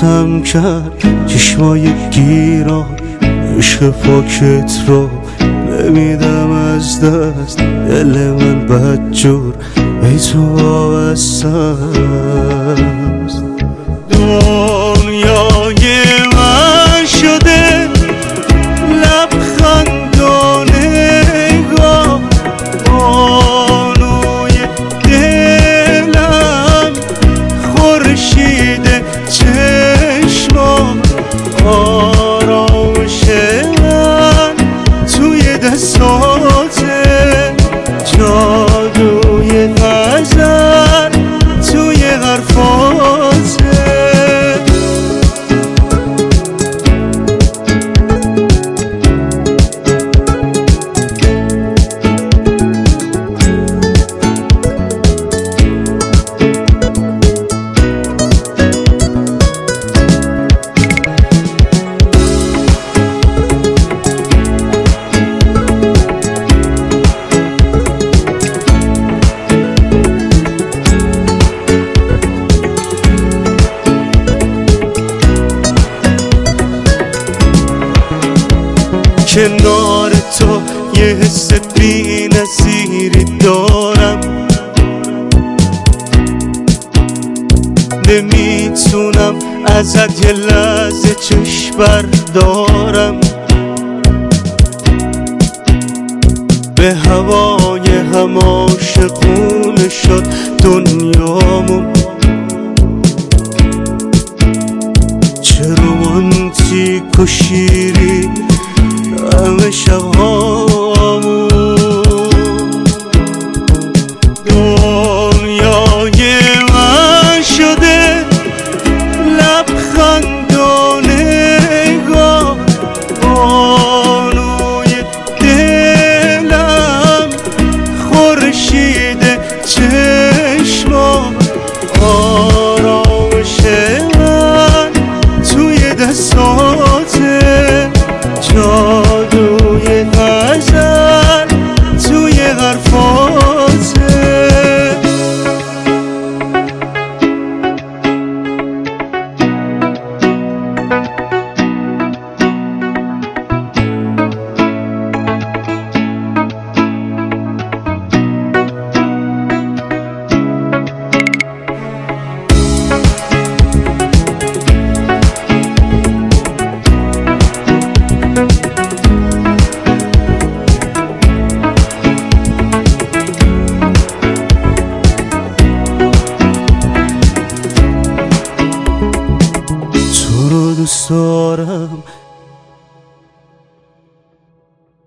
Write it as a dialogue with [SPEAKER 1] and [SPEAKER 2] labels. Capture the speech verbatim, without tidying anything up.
[SPEAKER 1] حبسم کرد چشمای گیران، عشق پاکت رو نمیدم از دست، دل من بدجور ای تو وابسته‌ست. دنیای من شده لبخند و نگاه، بانوی دلم خورشید چشمام، آرامش من توی دستاته، جادوی غزل توی حرفاته. کنار تو یه حس بی نظیری دارم، نمیتونم ازت یه لحظه چشم بردارم. به هوای هم عاشقونه شد دنیامون، چه رومانتیک و شیرین همه شبهامون. دنیای من شده لبخند و نگاه، بانوی دلم خورشید چشمام، آرامش من توی دستاته، جادوی غزل توی حرفاته. دوست